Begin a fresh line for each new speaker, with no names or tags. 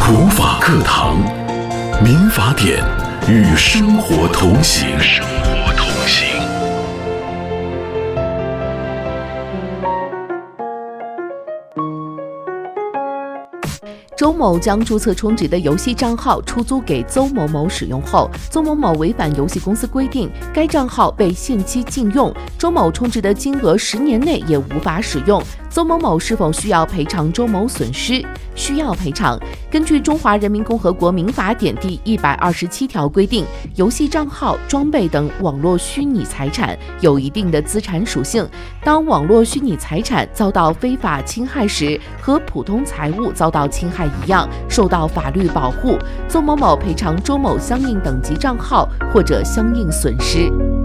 普法课堂，民法典与生活同行。
周某将注册充值的游戏账号出租给邹某某使用后，邹某某违反游戏公司规定，该账号被限期禁用，周某充值的金额10年内也无法使用。邹某某是否需要赔偿周某损失？需要赔偿。根据《中华人民共和国民法典》第127条规定，游戏账号、装备等网络虚拟财产有一定的资产属性。当网络虚拟财产遭到非法侵害时，和普通财物遭到侵害一样，受到法律保护。邹某某赔偿周某相应等级账号或者相应损失。